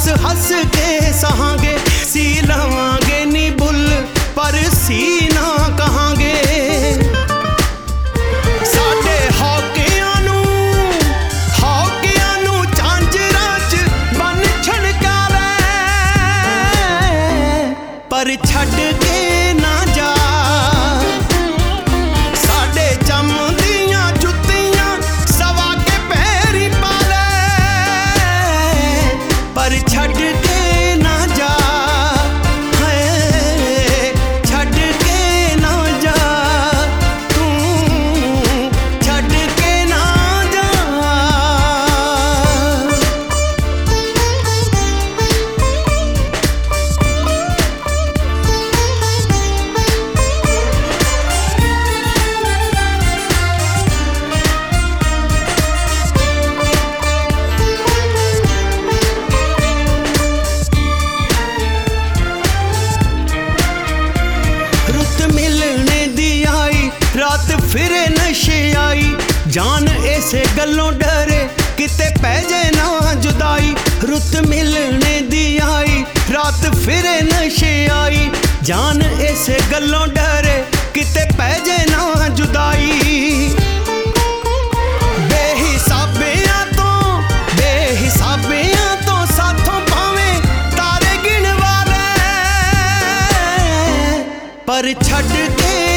हस हस के सहांगे, सी लवांगे नी बुल पर सी ना कहांगे। साडे हौकियां नू झांजरां च बन छणकारे, पर छड्ड के ना जा। साडे जमदियां जुत्तियां सवा के पैरी पा ले, पर छड्ड के ना जा। छड्ड के ना जा, तू छड्ड के ना जा। रुत मिलने दी आई, रात फिरे नशे आई, जान ऐसे गल्लों डरे किते पै जाए ना जुदाई। रुत मिलने दी आई, रात फिरे नशे आई, जान ऐसे गल्लों डरे किते पै जाए ना जुदाई। बेहिसाबियां तो साथों भावें तारे गिन वाले, पर छड्ड के